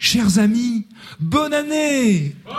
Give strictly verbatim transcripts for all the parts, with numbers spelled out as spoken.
Chers amis, bonne année! Bonne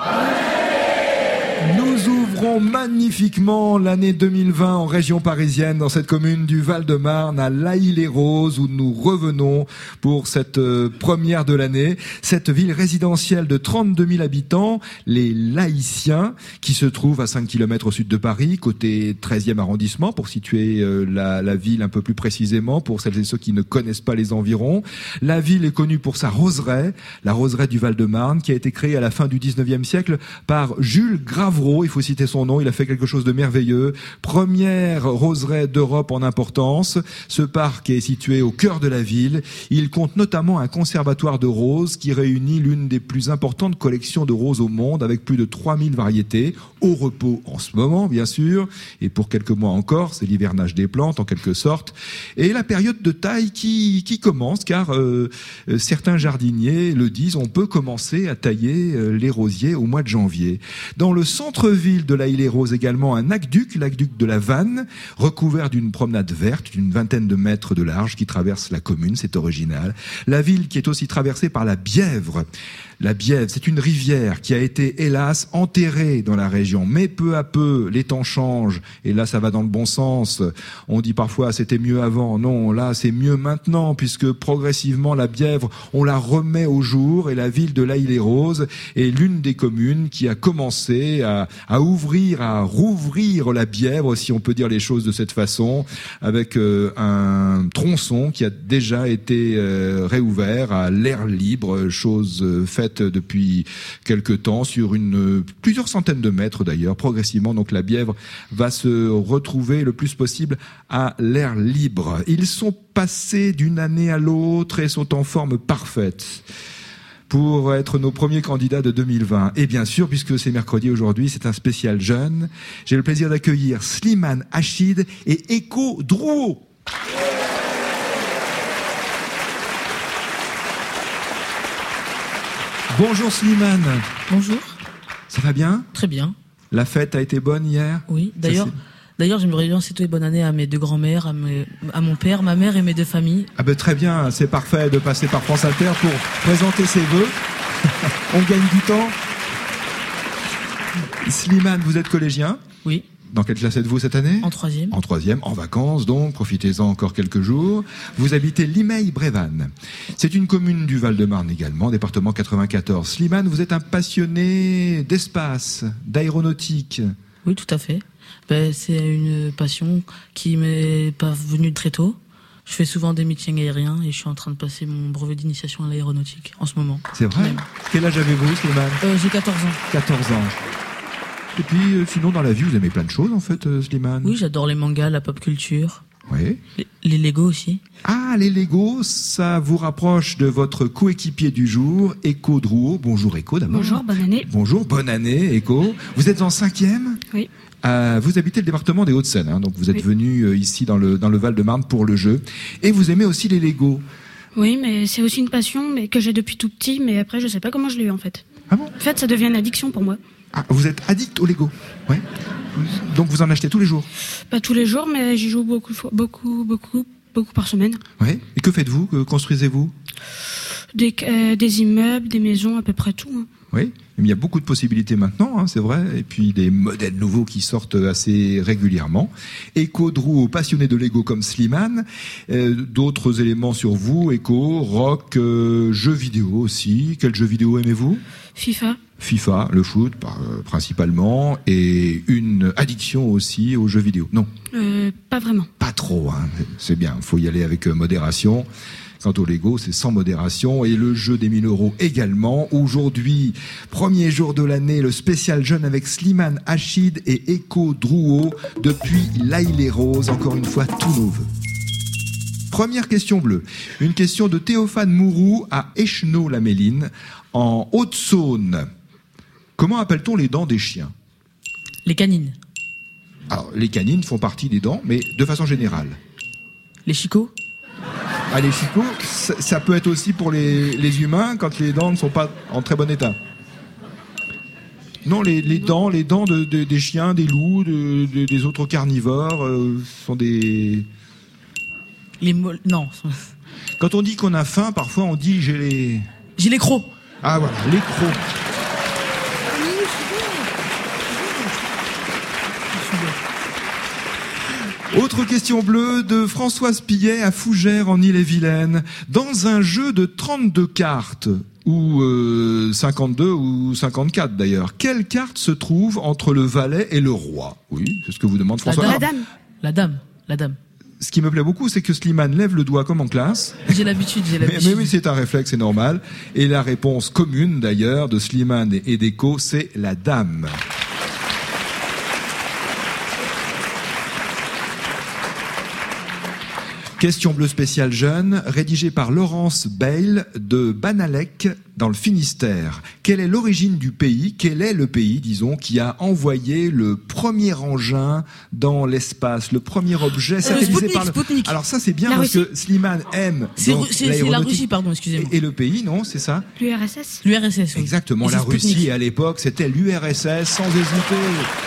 année! Nous ouvrons magnifiquement l'année deux mille vingt en région parisienne, dans cette commune du Val-de-Marne, à L'Haÿ-les-Roses, où nous revenons pour cette euh, première de l'année. Cette ville résidentielle de trente-deux mille habitants, les Laïciens, qui se trouve à cinq kilomètres au sud de Paris, côté treizième arrondissement, pour situer euh, la, la ville un peu plus précisément, pour celles et ceux qui ne connaissent pas les environs. La ville est connue pour sa roseraie, la roseraie du Val-de-Marne, qui a été créée à la fin du dix-neuvième siècle par Jules Gravreau. Il faut citer son nom, il a fait quelque chose de merveilleux. Première roseraie d'Europe en importance. Ce parc est situé au cœur de la ville. Il compte notamment un conservatoire de roses qui réunit l'une des plus importantes collections de roses au monde, avec plus de trois mille variétés, au repos en ce moment, bien sûr, et pour quelques mois encore, c'est l'hivernage des plantes en quelque sorte, et la période de taille qui, qui commence, car euh, certains jardiniers le disent, on peut commencer à tailler euh, les rosiers au mois de janvier. Dans le centre-ville de L'Haÿ-les-Roses également, un aqueduc, l'aqueduc de la Vanne, recouvert d'une promenade verte d'une vingtaine de mètres de large qui traverse la commune, c'est original. La ville qui est aussi traversée par la Bièvre. La Bièvre, c'est une rivière qui a été, hélas, enterrée dans la région. Mais peu à peu, les temps changent. Et là, ça va dans le bon sens. On dit parfois, c'était mieux avant. Non, là, c'est mieux maintenant, puisque progressivement, la Bièvre, on la remet au jour. Et la ville de L'Haÿ-les-Roses est l'une des communes qui a commencé à, à ouvrir, à rouvrir la Bièvre, si on peut dire les choses de cette façon, avec euh, un tronçon qui a déjà été euh, réouvert à l'air libre, chose euh, faite depuis quelque temps sur une plusieurs centaines de mètres d'ailleurs. Progressivement, donc la Bièvre va se retrouver le plus possible à l'air libre. Ils sont passés d'une année à l'autre et sont en forme parfaite pour être nos premiers candidats de deux mille vingt. Et bien sûr, puisque c'est mercredi aujourd'hui, c'est un spécial jeune. J'ai le plaisir d'accueillir Slimane Hachid et Eko Drouot. Bonjour Slimane. Bonjour. Ça va bien ? Très bien. La fête a été bonne hier ? Oui, d'ailleurs, d'ailleurs j'aimerais bien souhaiter bonne année à mes deux grands-mères, à, mes, à mon père, ma mère et mes deux familles. Ah ben très bien, c'est parfait de passer par France Inter pour présenter ses vœux. On gagne du temps. Slimane, vous êtes collégien ? Oui. Dans quelle classe êtes-vous cette année ? En troisième. En troisième, en vacances donc, profitez-en encore quelques jours. Vous habitez Limeil-Brévannes. C'est une commune du Val-de-Marne également, département quatre-vingt-quatorze. Slimane, vous êtes un passionné d'espace, d'aéronautique. Oui, tout à fait. Ben, c'est une passion qui m'est pas venue très tôt. Je fais souvent des meetings aériens et je suis en train de passer mon brevet d'initiation à l'aéronautique en ce moment. C'est vrai ? Même. Quel âge avez-vous, Slimane ? euh, J'ai quatorze ans. quatorze ans. Et puis, euh, sinon, dans la vie, vous aimez plein de choses, en fait, euh, Slimane. Oui, j'adore les mangas, la pop culture. Oui. Les, les Lego aussi. Ah, les Lego, ça vous rapproche de votre coéquipier du jour, Eko Drouot. Bonjour Eko, d'abord. Bonjour, bonne année. Bonjour, bonne année, Eko. Vous êtes en cinquième ? Oui. Euh, vous habitez le département des Hauts-de-Seine, hein, donc vous êtes oui. venu euh, ici dans le, dans le Val-de-Marne pour le jeu. Et vous aimez aussi les Lego. Oui, mais c'est aussi une passion mais que j'ai depuis tout petit, mais après, je sais pas comment je l'ai eu, en fait. Ah bon ? En fait, ça devient une addiction pour moi. Ah, vous êtes addict au Lego, ouais. Donc vous en achetez tous les jours ? Pas tous les jours, mais j'y joue beaucoup, beaucoup, beaucoup, beaucoup par semaine. Ouais. Et que faites-vous ? Que construisez-vous ? Des, euh, des immeubles, des maisons, à peu près tout. Hein. Oui, mais il y a beaucoup de possibilités maintenant, hein, c'est vrai, et puis des modèles nouveaux qui sortent assez régulièrement. Eko Drouot, passionné de Lego comme Slimane, euh, d'autres éléments sur vous, Eko, rock, euh, jeux vidéo aussi. Quels jeux vidéo aimez-vous ? FIFA. FIFA, le foot euh, principalement, et une addiction aussi aux jeux vidéo. Non ? euh, Pas vraiment. Pas trop, hein, c'est bien, il faut y aller avec modération. Quant au Lego, c'est sans modération. Et le jeu des mille euros également. Aujourd'hui, premier jour de l'année, le spécial jeune avec Slimane Hachid et Eko Drouot depuis L'Haÿ-les-Roses. Encore une fois, tous nos vœux. Première question bleue. Une question de Théophane Mourou à Écheneau-la-Méline, en Haute-Saône. Comment appelle-t-on les dents des chiens ? Les canines. Alors, les canines font partie des dents, mais de façon générale. Les chicots ? Ah, les chicots, ça, ça peut être aussi pour les, les humains quand les dents ne sont pas en très bon état. Non, les, les dents, les dents de, de, des chiens, des loups, de, de, des autres carnivores euh, sont des... Les molles... Non. Quand on dit qu'on a faim, parfois on dit j'ai les... J'ai les crocs. Ah voilà, les crocs. Autre question bleue de Françoise Pillet à Fougères en Ille-et-Vilaine. Dans un jeu de trente-deux cartes, ou euh, cinquante-deux ou cinquante-quatre d'ailleurs, quelle carte se trouve entre le valet et le roi? Oui, c'est ce que vous demande François. La dame. La dame. La dame. Ce qui me plaît beaucoup, c'est que Slimane lève le doigt comme en classe. J'ai l'habitude, j'ai Mais, l'habitude. mais oui, c'est un réflexe, c'est normal. Et la réponse commune d'ailleurs de Slimane et Edeco, c'est la dame. Question bleue spéciale jeune, rédigée par Laurence Bayle de Banalec dans le Finistère. Quelle est l'origine du pays, quel est le pays, disons, qui a envoyé le premier engin dans l'espace, le premier objet satellisé Spoutnik, par le... Spoutnik. Alors ça c'est bien La parce Russie. que Slimane aime C'est donc Ru- c'est- c'est la l'aéronautique. Russie, pardon, excusez-moi. Et, et le pays, non, c'est ça? L'U R S S. L'U R S S, oui. Exactement, Et la c'est Spoutnik. Russie à l'époque c'était l'U R S S sans hésiter.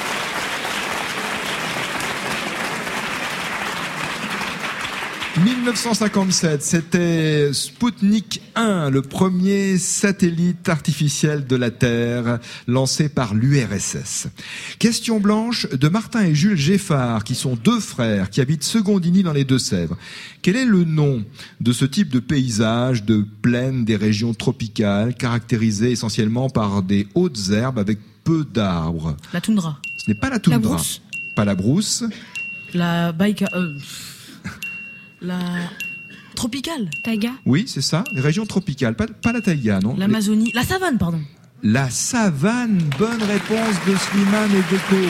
mille neuf cent cinquante-sept, c'était Spoutnik un, le premier satellite artificiel de la Terre, lancé par l'U R S S. Question blanche de Martin et Jules Geffard, qui sont deux frères, qui habitent Secondigny dans les Deux-Sèvres. Quel est le nom de ce type de paysage de plaine des régions tropicales, caractérisé essentiellement par des hautes herbes avec peu d'arbres? La toundra. Ce n'est pas la toundra. La brousse. Pas la brousse. La baïka... Euh, la... Tropicale. Taïga. Oui, c'est ça. Région tropicale. Pas, pas la taïga, non? L'Amazonie. La savane, pardon. La savane. Bonne réponse de Slimane et Deco.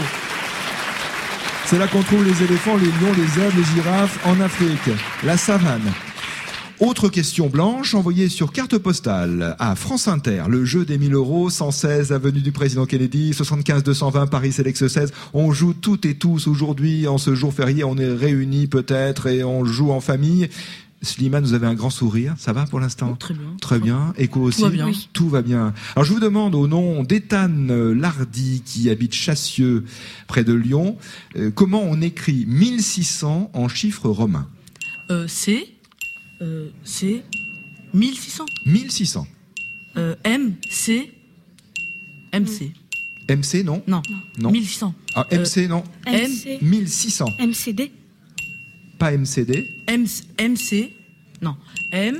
C'est là qu'on trouve les éléphants, les lions, les zèbres, les girafes en Afrique. La savane. Autre question blanche envoyée sur carte postale à France Inter. Le jeu des mille euros, cent seize avenue du Président Kennedy, soixante-quinze deux cent vingt Paris Sélex seize. On joue toutes et tous aujourd'hui, en ce jour férié, on est réunis peut-être et on joue en famille. Slimane, vous avez un grand sourire, ça va pour l'instant? Très bien. Très bien. Écho aussi? Tout va bien. Oui. Tout va bien. Alors je vous demande au nom d'Étane Lardy qui habite Chassieux près de Lyon, euh, comment on écrit mille six cents en chiffres romains? Euh, c'est... Euh, c'est... mille six cents. mille six cents. Euh, M, C... M, C. M C, non? Non. Non. mille six cents. Ah, M C, non? M C. mille six cents. M C D. Pas M C D. M, M, C... Non. M...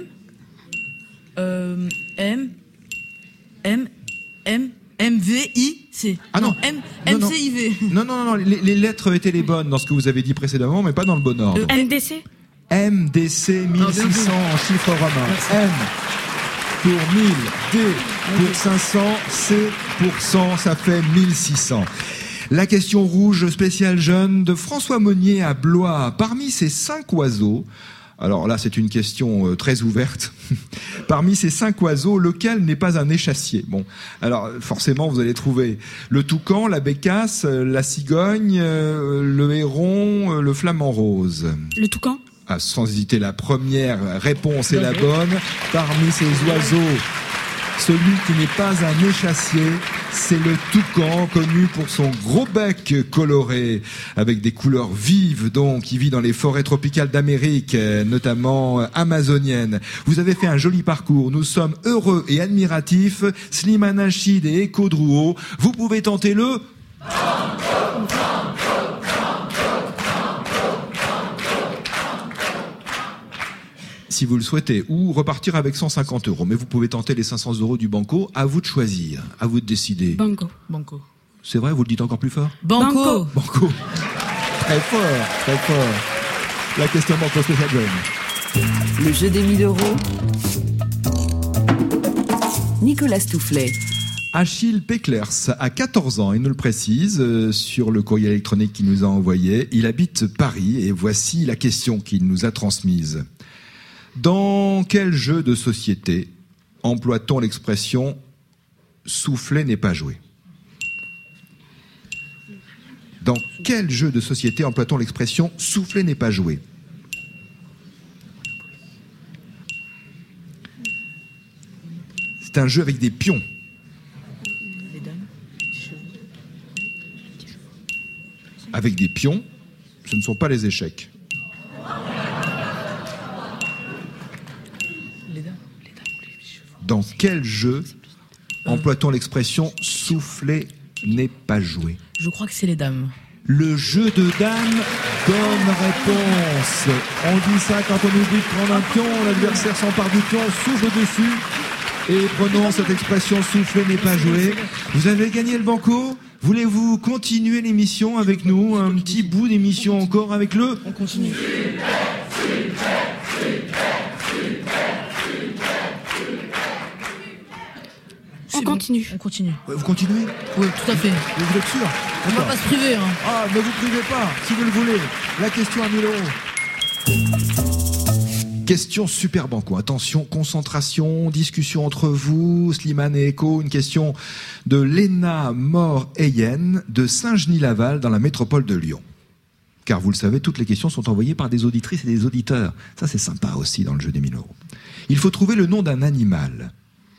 Euh, M... M... M... M, V, I, C. Ah non. M, Non, M, non. C, I, V. Non, non, non, les, les lettres étaient les bonnes dans ce que vous avez dit précédemment, mais pas dans le bon ordre. Euh, M D C. M D C mille six cents en chiffres romains. Merci. M pour mille, D pour cinq cents, C pour cent, ça fait mille six cents. La question rouge spéciale jeune de François Monnier à Blois. Parmi ces cinq oiseaux, alors là c'est une question euh, très ouverte, parmi ces cinq oiseaux, lequel n'est pas un échassier? Bon, alors forcément vous allez trouver le toucan, la bécasse, euh, la cigogne, euh, le héron, euh, le flamant rose. Le toucan. Ah, sans hésiter, la première réponse est la bonne. Parmi ces oiseaux, celui qui n'est pas un échassier, c'est le toucan, connu pour son gros bec coloré, avec des couleurs vives, donc, qui vit dans les forêts tropicales d'Amérique, notamment amazoniennes. Vous avez fait un joli parcours. Nous sommes heureux et admiratifs. Slimane Achid et Echo Drouot. Vous pouvez tenter le... si vous le souhaitez, ou repartir avec cent cinquante euros. Mais vous pouvez tenter les cinq cents euros du Banco. À vous de choisir, à vous de décider. Banco. Banco. C'est vrai, vous le dites encore plus fort? Banco. Banco. Très fort, très fort. La question Banco spécial jeune. Le jeu des mille euros. Nicolas Stoufflet. Achille Péclers a quatorze ans, il nous le précise euh, sur le courrier électronique qu'il nous a envoyé. Il habite Paris et voici la question qu'il nous a transmise. Dans quel jeu de société emploie-t-on l'expression « souffler n'est pas joué » ? Dans quel jeu de société emploie-t-on l'expression « souffler n'est pas joué » ? C'est un jeu avec des pions. Les dames. Avec des pions, ce ne sont pas les échecs. Les dames. Les dames. Les chevaux. Dans quel jeu Euh. emploie-t-on l'expression souffler n'est pas joué? Je crois que c'est les dames. Le jeu de dames, bonne réponse. On dit ça quand on oublie de prendre un pion, l'adversaire s'empare du pion, souffle dessus. Et prenons cette expression souffler n'est pas joué. Vous avez gagné le banco. Voulez-vous continuer l'émission avec nous? Un petit bout d'émission encore avec le... On continue. On continue. On continue. Ouais, vous continuez? Oui, tout à fait. Vous êtes sûr? On va pas se priver. Hein. Ah, ne vous privez pas, si vous le voulez. La question à mille euros. Question super banco. Attention, concentration, discussion entre vous, Slimane et Echo. Une question de Léna Mor-Eyen de Saint-Genis-Laval dans la métropole de Lyon. Car vous le savez, toutes les questions sont envoyées par des auditrices et des auditeurs. Ça, c'est sympa aussi dans le jeu des mille euros. Il faut trouver le nom d'un animal.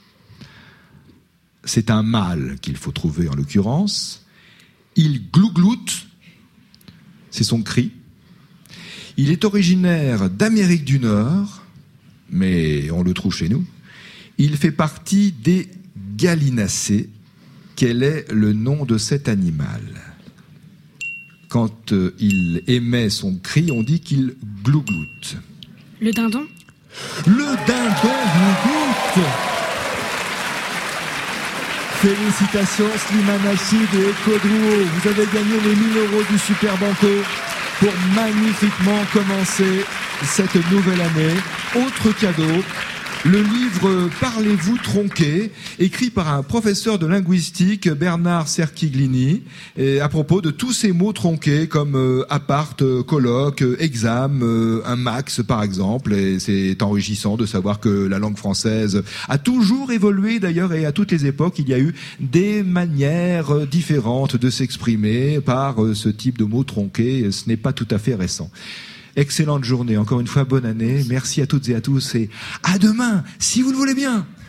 C'est un mâle qu'il faut trouver en l'occurrence. Il glougloute, c'est son cri. Il est originaire d'Amérique du Nord, mais on le trouve chez nous. Il fait partie des gallinacés. Quel est le nom de cet animal? Quand euh, il émet son cri, on dit qu'il glougloute. Le dindon? Le dindon glougloute. Félicitations Slimane Achid et Echo Drouot. Vous avez gagné les mille euros du Super Banco pour magnifiquement commencer cette nouvelle année. Autre cadeau, le livre Parlez-vous tronqué, écrit par un professeur de linguistique, Bernard Cerchiglini, et à propos de tous ces mots tronqués comme euh, appart, euh, colloque, euh, exam, euh, un max par exemple. Et c'est enrichissant de savoir que la langue française a toujours évolué d'ailleurs, et à toutes les époques il y a eu des manières euh, différentes de s'exprimer par euh, ce type de mots tronqués. Ce n'est pas tout à fait récent. Excellente journée, encore une fois bonne année, merci à toutes et à tous et à demain, si vous le voulez bien.